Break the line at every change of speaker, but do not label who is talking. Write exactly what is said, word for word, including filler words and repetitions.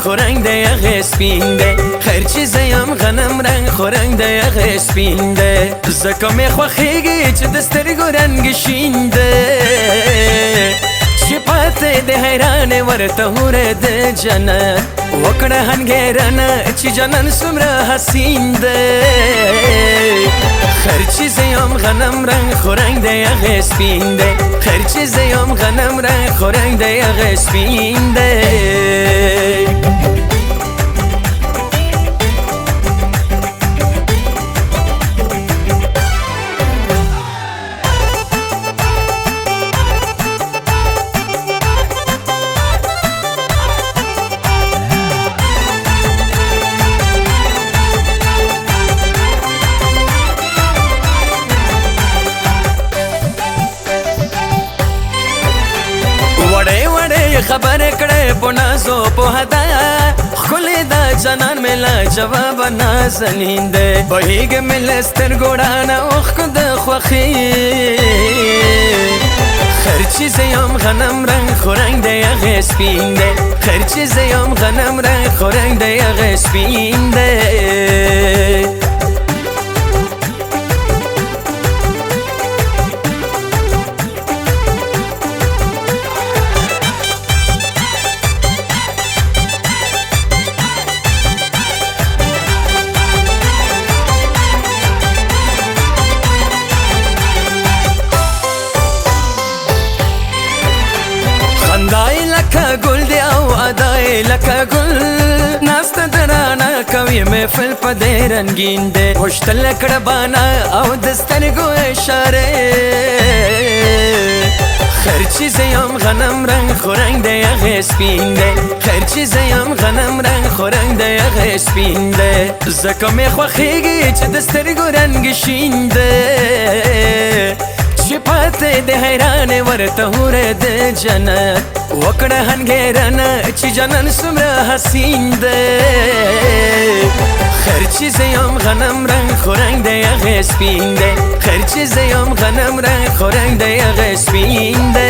خورنگ ده یغ سپین ده هر چیز یم غنم رنگ خورنگ ده یغ سپین ده زکا می خوخیگی چه دسترگو رنگ شین ده چی پاته ده حیران ورته هوره ده جنت وکړه هنګیرنه چې جنن سمره حسین ده هر چیز یم غنم رنگ خورنگ ده یغ سپین ده هر چیز یم غنم رنگ خورنگ ده یغ سپین ده خبر کړه په نازو په هدايا خولې دا جنان ملا جواب نازنین ده بهیګ ملستر ګوډانه اوخ کو د خوخي هر چیز یم غنم رنگ خورنگ ده یغ سپین ده هر چیز یم غنم رنگ خورنگ ده یغ سپین ده خندای لکه گل دی او ادای لکه گل ناست درانا کوي محفل په دې رنگین دی وشتل کړه بانا او دسترګو اشاره هر چیز یم غنم رنگ خورنگ ده یغ سپین ده هر چیز یم غنم رنگ خورنگ ده یغ سپین ده زکه می خوخیږي چې دسترګو رنگ شین ده چی پاته ده حیران ورته هوره ده جنت وکړه هنګیرنه چې جنن سمره حسین ده هر چیز یم غنم رنگ خورنگ ده یغ سپین ده هر چیز یم غنم رنگ خورنگ ده یغ سپین ده